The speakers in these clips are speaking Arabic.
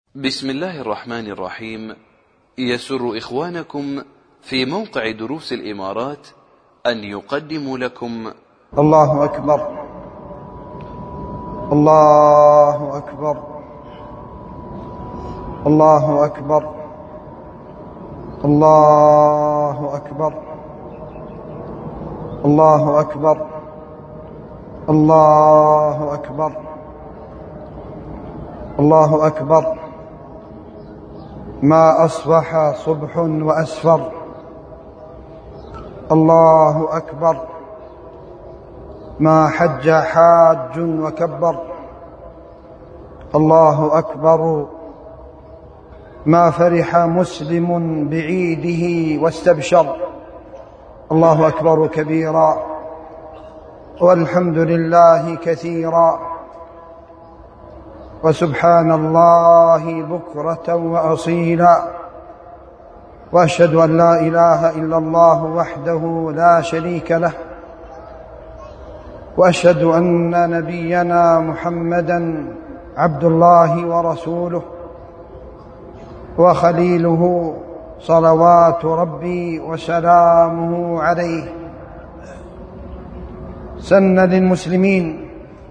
بسم الله الرحمن الرحيم. يسر إخوانكم في موقع دروس الإمارات أن يقدموا لكم الله أكبر الله أكبر الله أكبر الله أكبر الله أكبر الله أكبر الله أكبر. ما أصبح صبح وأسفر. الله أكبر. ما حج حاج وكبر. الله أكبر. ما فرح مسلم بعيده واستبشر. الله أكبر كبيرا والحمد لله كثيرا وسبحان الله بكرة وأصيلا. وأشهد أن لا إله إلا الله وحده لا شريك له، وأشهد أن نبينا محمدا عبد الله ورسوله وخليله صلوات ربي وسلامه عليه. سن للمسلمين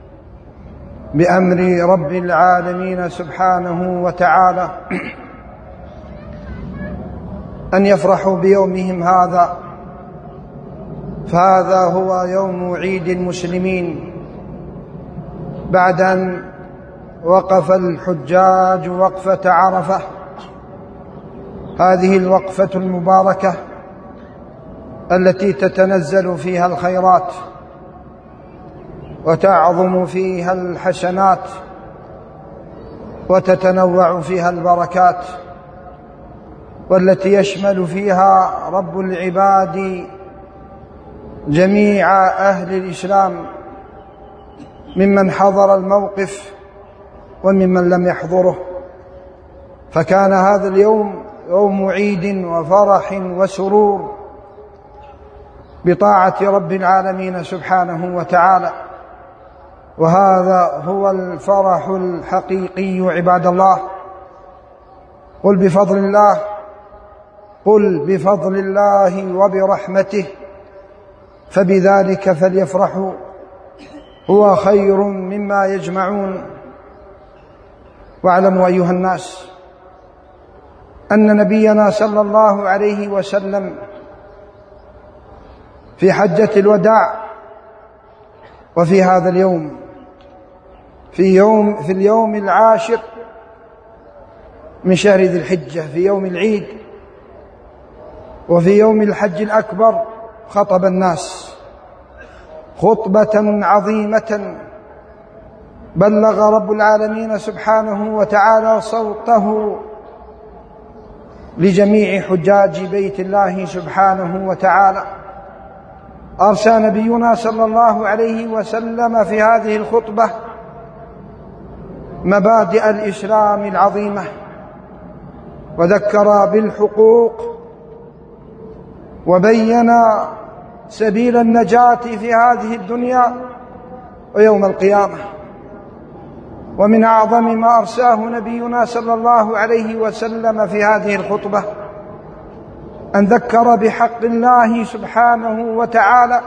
بأمر رب العالمين سبحانه وتعالى أن يفرحوا بيومهم هذا، فهذا هو يوم عيد المسلمين بعد أن وقف الحجاج وقفة عرفة. هذه الوقفة المباركة التي تتنزل فيها الخيرات وتعظم فيها الحسنات وتتنوع فيها البركات، والتي يشمل فيها رب العباد جميع أهل الإسلام ممن حضر الموقف وممن لم يحضره. فكان هذا اليوم يوم عيد وفرح وسرور بطاعة رب العالمين سبحانه وتعالى، وهذا هو الفرح الحقيقي عباد الله. قل بفضل الله وبرحمته فبذلك فليفرحوا هو خير مما يجمعون. واعلموا أيها الناس أن نبينا صلى الله عليه وسلم في حجة الوداع وفي هذا اليوم في اليوم العاشر من شهر ذي الحجة، في يوم العيد وفي يوم الحج الأكبر، خطب الناس خطبة عظيمة بلغ رب العالمين سبحانه وتعالى صوته لجميع حجاج بيت الله سبحانه وتعالى. أرسى نبينا صلى الله عليه وسلم في هذه الخطبة مبادئ الإسلام العظيمة، وذكر بالحقوق وبين سبيل النجاة في هذه الدنيا ويوم القيامة. ومن أعظم ما أرساه نبينا صلى الله عليه وسلم في هذه الخطبة أن ذكر بحق الله سبحانه وتعالى،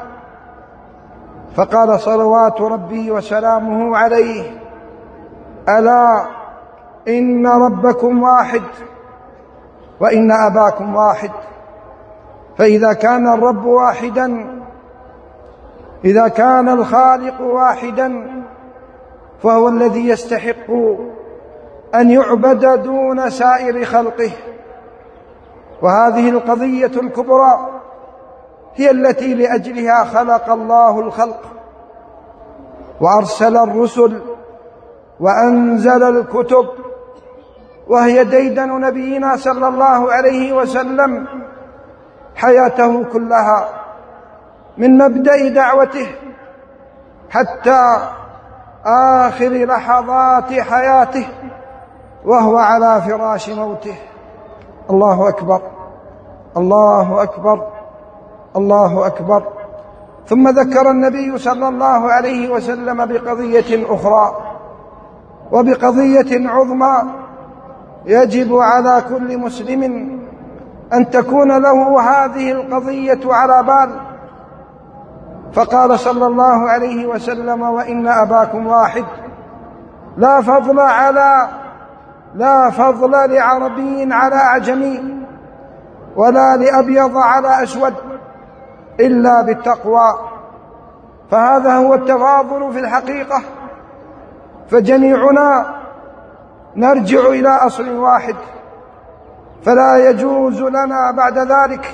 فقال صلوات ربي وسلامه عليه: ألا إن ربكم واحد وإن أباكم واحد. فإذا كان الرب واحدا، إذا كان الخالق واحدا، فهو الذي يستحق أن يعبد دون سائر خلقه. وهذه القضية الكبرى هي التي لأجلها خلق الله الخلق وأرسل الرسل وأنزل الكتب، وهي ديدن نبينا صلى الله عليه وسلم حياته كلها من مبدأ دعوته حتى آخر لحظات حياته وهو على فراش موته. الله أكبر الله أكبر الله أكبر. ثم ذكر النبي صلى الله عليه وسلم بقضية أخرى وبقضية عظمى يجب على كل مسلم أن تكون له هذه القضية على بال. فقال صلى الله عليه وسلم: وإن أباكم واحد، لا فضل لعربي على أعجمي، ولا لأبيض على أسود، إلا بالتقوى. فهذا هو التفاضل في الحقيقة، فجميعنا نرجع إلى أصل واحد، فلا يجوز لنا بعد ذلك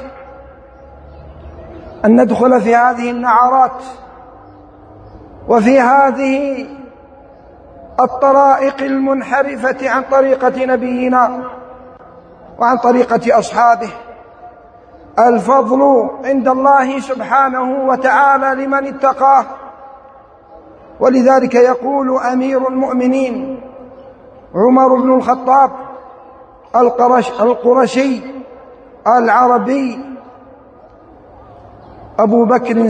أن ندخل في هذه النعرات وفي هذه الطرائق المنحرفة عن طريقة نبينا وعن طريقة أصحابه. الفضل عند الله سبحانه وتعالى لمن اتقاه، ولذلك يقول أمير المؤمنين عمر بن الخطاب القرشي العربي: أبو بكر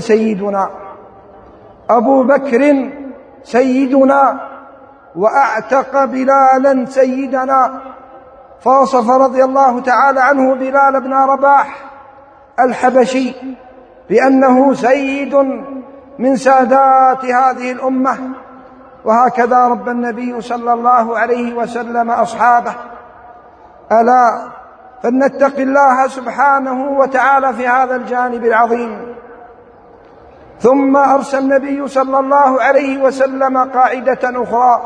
سيدنا وأعتق بلالا سيدنا. فوصف رضي الله تعالى عنه بلال بن رباح الحبشي بأنه سيد من سادات هذه الأمة. وهكذا رب النبي صلى الله عليه وسلم أصحابه. ألا فلنتق الله سبحانه وتعالى في هذا الجانب العظيم. ثم أرسى النبي صلى الله عليه وسلم قاعدة أخرى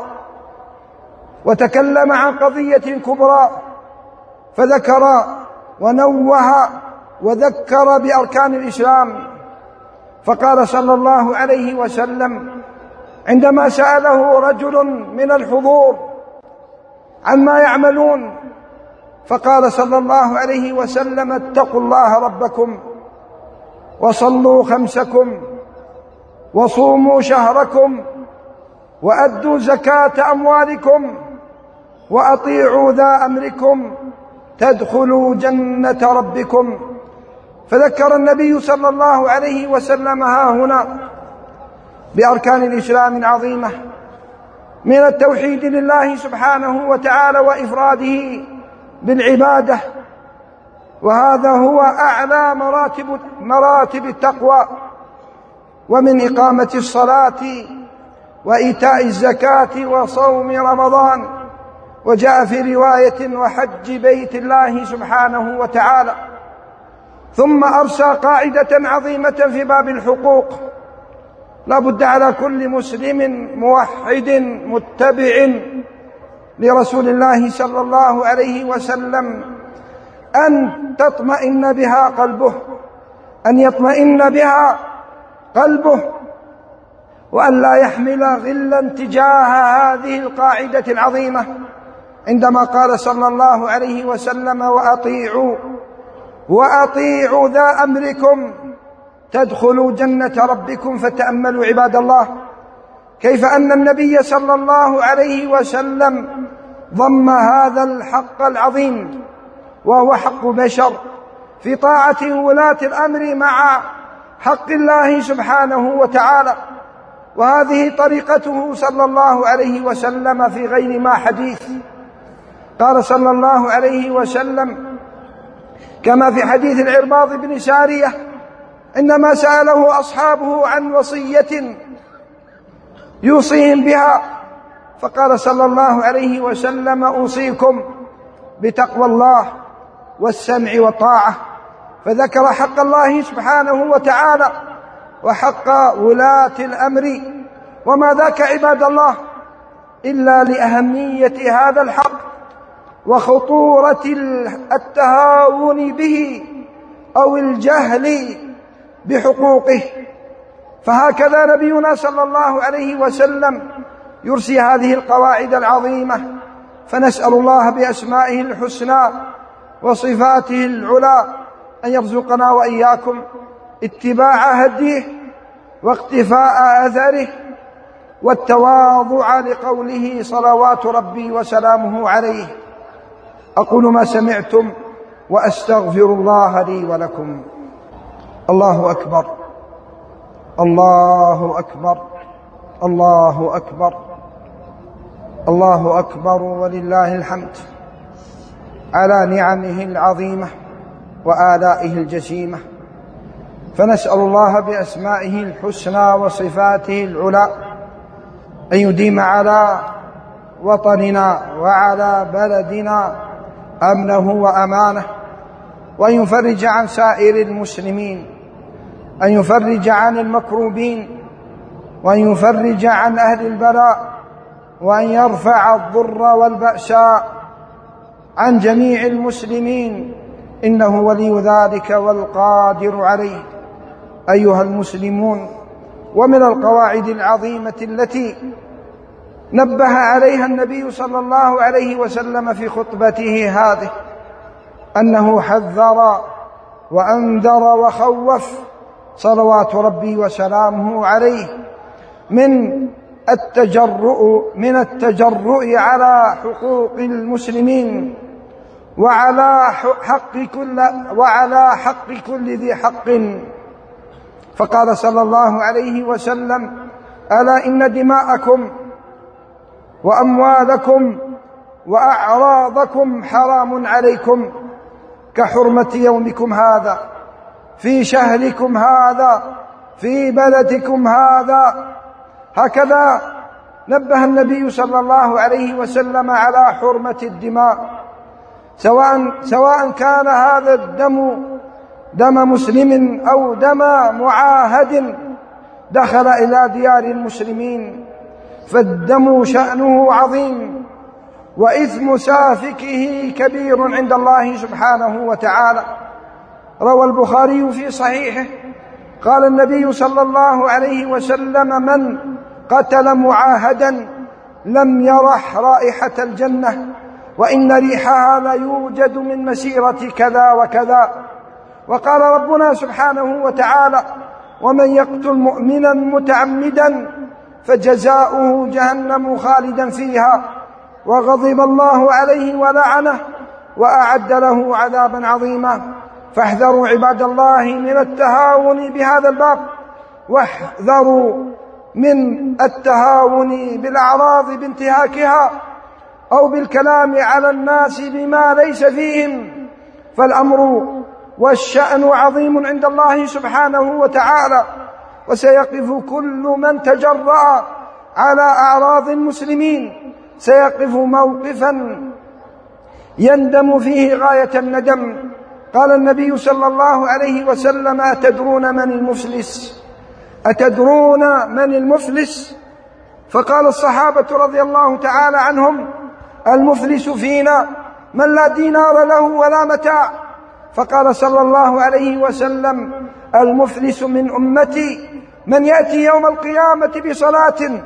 وتكلم عن قضية كبرى، فذكر ونوه وذكر بأركان الإسلام. فقال صلى الله عليه وسلم عندما سأله رجل من الحضور عما يعملون، فقال صلى الله عليه وسلم: اتقوا الله ربكم، وصلوا خمسكم، وصوموا شهركم، وأدوا زكاة أموالكم، وأطيعوا ذا أمركم، تدخلوا جنة ربكم. فذكر النبي صلى الله عليه وسلم هنا بأركان الإسلام العظيمة من التوحيد لله سبحانه وتعالى وإفراده بالعبادة، وهذا هو أعلى مراتب التقوى، ومن إقامة الصلاة وإيتاء الزكاة وصوم رمضان. وجاء في رواية: وحج بيت الله سبحانه وتعالى. ثم أرسى قاعدة عظيمة في باب الحقوق. لا بد على كل مسلم موحد متبع لرسول الله صلى الله عليه وسلم أن يطمئن بها قلبه، وأن لا يحمل غلا تجاه هذه القاعدة العظيمة، عندما قال صلى الله عليه وسلم: وأطيعوا ذا أمركم تدخلوا جنة ربكم. فتأملوا عباد الله كيف أن النبي صلى الله عليه وسلم ضم هذا الحق العظيم، وهو حق بشر، في طاعة ولاة الأمر مع حق الله سبحانه وتعالى. وهذه طريقته صلى الله عليه وسلم في غير ما حديث. قال صلى الله عليه وسلم كما في حديث العرباض بن سارية عندما سأله أصحابه عن وصية يوصيهم بها، فقال صلى الله عليه وسلم: أوصيكم بتقوى الله والسمع والطاعة. فذكر حق الله سبحانه وتعالى وحق ولاة الأمر، وما ذاك عباد الله إلا لأهمية هذا الحق وخطورة التهاون به أو الجهل بحقوقه. فهكذا نبينا صلى الله عليه وسلم يرسي هذه القواعد العظيمة. فنسأل الله بأسمائه الحسنى وصفاته العلى أن يرزقنا وإياكم اتباع هديه واقتفاء أثره والتواضع لقوله صلوات ربي وسلامه عليه. أقول ما سمعتم وأستغفر الله لي ولكم. الله أكبر، الله أكبر، الله أكبر، الله أكبر ولله الحمد. على نعمه العظيمة وآلائه الجسيمة، فنسأل الله بأسمائه الحسنى وصفاته العلى أن يديم على وطننا وعلى بلدنا أمنه وأمانه، وأن يفرج عن سائر المسلمين، أن يفرج عن المكروبين، وأن يفرج عن أهل البلاء، وأن يرفع الضر والبأساء عن جميع المسلمين، إنه ولي ذلك والقادر عليه. أيها المسلمون، ومن القواعد العظيمة التي نبه عليها النبي صلى الله عليه وسلم في خطبته هذه أنه حذر وأنذر وخوف صلوات ربي وسلامه عليه من التجرؤ على حقوق المسلمين وعلى حق كل ذي حق. فقال صلى الله عليه وسلم: ألا إن دماءكم وأموالكم وأعراضكم حرام عليكم كحرمة يومكم هذا في شهركم هذا في بلدكم هذا. هكذا نبه النبي صلى الله عليه وسلم على حرمة الدماء، سواء كان هذا الدم دم مسلم أو دم معاهد دخل إلى ديار المسلمين، فالدم شأنه عظيم وإثم سافكه كبير عند الله سبحانه وتعالى. روى البخاري في صحيحه قال النبي صلى الله عليه وسلم: من قتل معاهدا لم يرح رائحة الجنة، وإن ريحها ليوجد من مسيرة كذا وكذا. وقال ربنا سبحانه وتعالى: ومن يقتل مؤمنا متعمدا فجزاؤه جهنم خالدا فيها وغضب الله عليه ولعنه وأعد له عذابا عظيما. فاحذروا عباد الله من التهاون بهذا الباب، واحذروا من التهاون بالأعراض بانتهاكها أو بالكلام على الناس بما ليس فيهم، فالأمر والشأن عظيم عند الله سبحانه وتعالى، وسيقف كل من تجرأ على أعراض المسلمين سيقف موقفا يندم فيه غاية الندم. قال النبي صلى الله عليه وسلم: أتدرون من المفلس؟ أتدرون من المفلس؟ فقال الصحابة رضي الله تعالى عنهم: المفلس فينا من لا دينار له ولا متاع. فقال صلى الله عليه وسلم: المفلس من أمتي من يأتي يوم القيامة بصلاة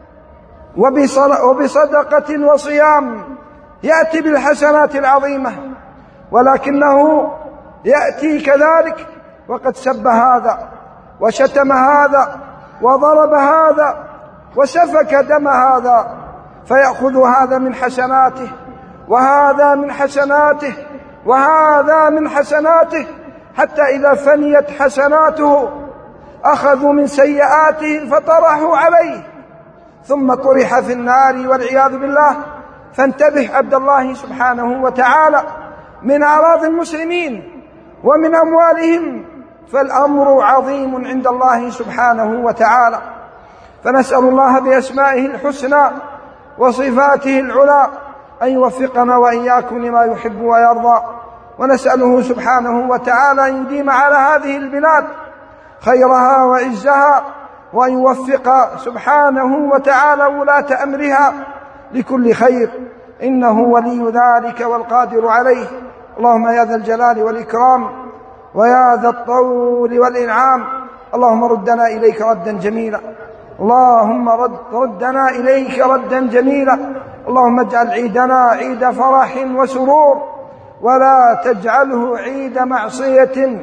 وبصدقة وصيام، يأتي بالحسنات العظيمة، ولكنه يأتي كذلك وقد سب هذا وشتم هذا وضرب هذا وسفك دم هذا، فيأخذ هذا من حسناته وهذا من حسناته وهذا من حسناته، حتى إذا فنيت حسناته أخذوا من سيئاته فطرحوا عليه ثم طرح في النار والعياذ بالله. فانتبه عبد الله سبحانه وتعالى من أعراض المسلمين ومن أموالهم، فالأمر عظيم عند الله سبحانه وتعالى. فنسأل الله بأسمائه الحسنى وصفاته العلى أن يوفقنا وإياكم لما يحب ويرضى، ونسأله سبحانه وتعالى أن يديم على هذه البلاد خيرها وعزها، وأن يوفق سبحانه وتعالى ولاة أمرها لكل خير، إنه ولي ذلك والقادر عليه. اللهم يا ذا الجلال والإكرام ويا ذا الطول والإنعام، اللهم ردنا إليك ردا جميلا، اللهم ردنا إليك ردا جميلا. اللهم اجعل عيدنا عيد فرح وسرور، ولا تجعله عيد معصية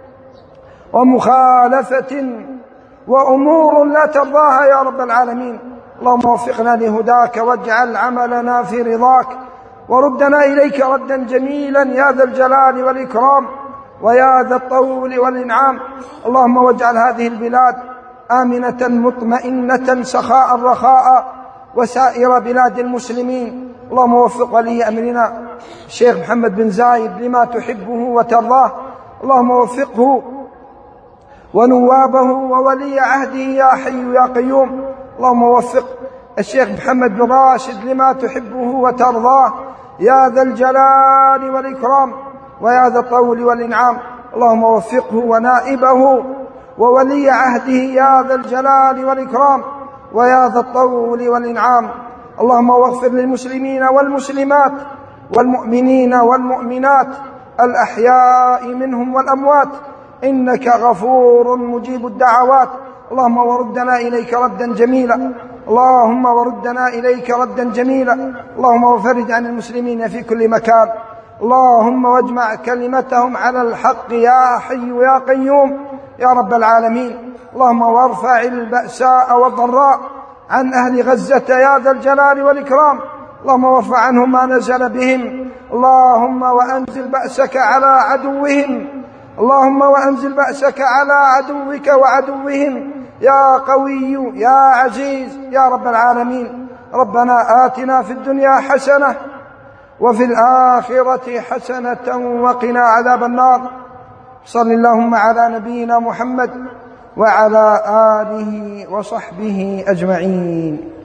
ومخالفة وأمور لا ترضاها يا رب العالمين. اللهم وفقنا لهداك واجعل عملنا في رضاك، وردنا إليك ردا جميلا يا ذا الجلال والإكرام ويا ذا الطول والإنعام. اللهم واجعل هذه البلاد آمنة مطمئنة سخاء رخاء، وسائر بلاد المسلمين، اللهم وفق ولي أمرنا الشيخ محمد بن زايد لما تحبه وترضاه، اللهم وفقه ونوابه وولي عهده يا حي يا قيوم. اللهم وفق الشيخ محمد بن راشد لما تحبه وترضاه يا ذا الجلال والإكرام ويا ذا الطول والإنعام. اللهم وفقه ونائبه وولي عهده يا ذا الجلال والإكرام ويا ذا الطول والإنعام. اللهم واغفر للمسلمين والمسلمات والمؤمنين والمؤمنات الأحياء منهم والأموات، إنك غفور مجيب الدعوات. اللهم وردنا إليك ردا جميلا، اللهم وردنا إليك ردا جميلا. اللهم وفرج عن المسلمين في كل مكان، اللهم واجمع كلمتهم على الحق يا حي يا قيوم يا رب العالمين. اللهم وارفع البأساء والضراء عن أهل غزة يا ذا الجلال والإكرام. اللهم وارفع عنهم ما نزل بهم، اللهم وأنزل بأسك على عدوهم، اللهم وأنزل بأسك على عدوك وعدوهم يا قوي يا عزيز يا رب العالمين. ربنا آتنا في الدنيا حسنة وفي الآخرة حسنة وقنا عذاب النار. صل اللهم على نبينا محمد وعلى آله وصحبه أجمعين.